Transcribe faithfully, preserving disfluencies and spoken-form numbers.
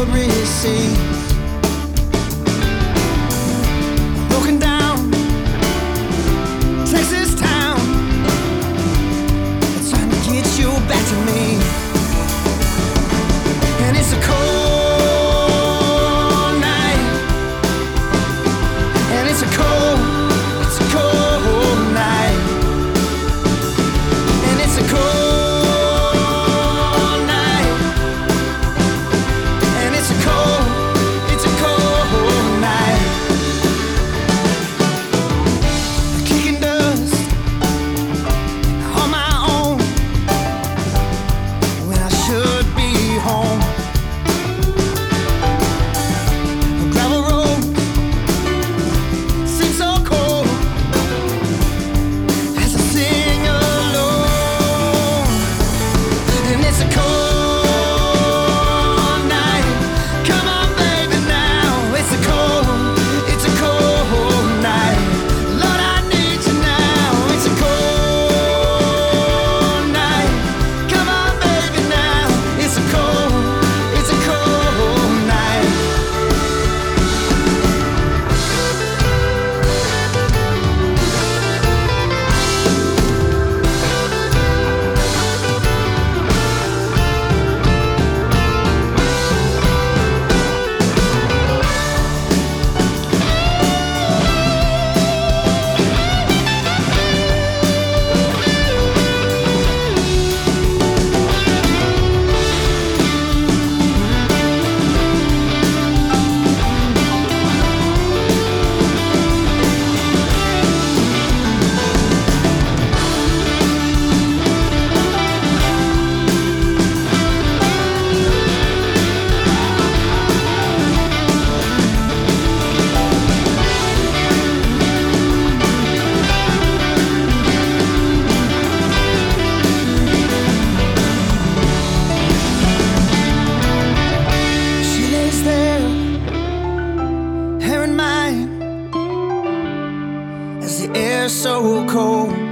recedes. Broken down Texas town, trying to get you back to me. And it's a cold night, and it's a cold, it's a cold night, and it's a cold night, and it's a cold, it's a cold night. Kicking dust on my own when I should be home. A gravel road seems so cold as I sing alone. And it's a cold night. Come on, baby, now. It's a cold, it's a cold night. Lord, I need you now. It's a cold night. Come on, baby, now. It's a cold, it's a cold night. She lays there, hair in mine, as the air's so cold.